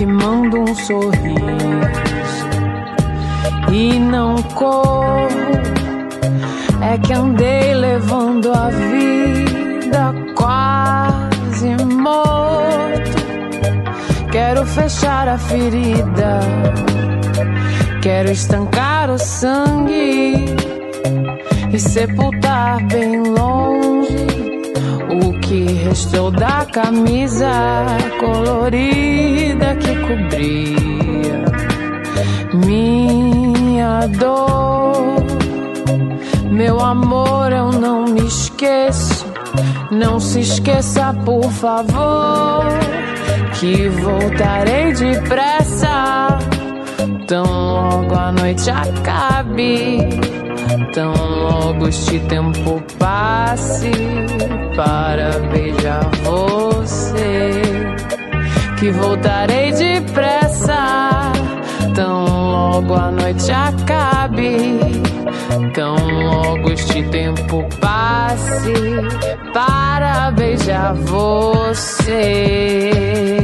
que mando um sorriso e não corro. É que andei levando a vida quase morto. Quero fechar a ferida, quero estancar o sangue e sepultar bem longe o que restou da camisa colorida que cobria minha dor. Meu amor, eu não me esqueço, não se esqueça, por favor, que voltarei depressa, tão logo a noite acabe, tão logo este tempo passe para beijar você. Que voltarei depressa, tão logo a noite acabe, tão logo este tempo passe para beijar você.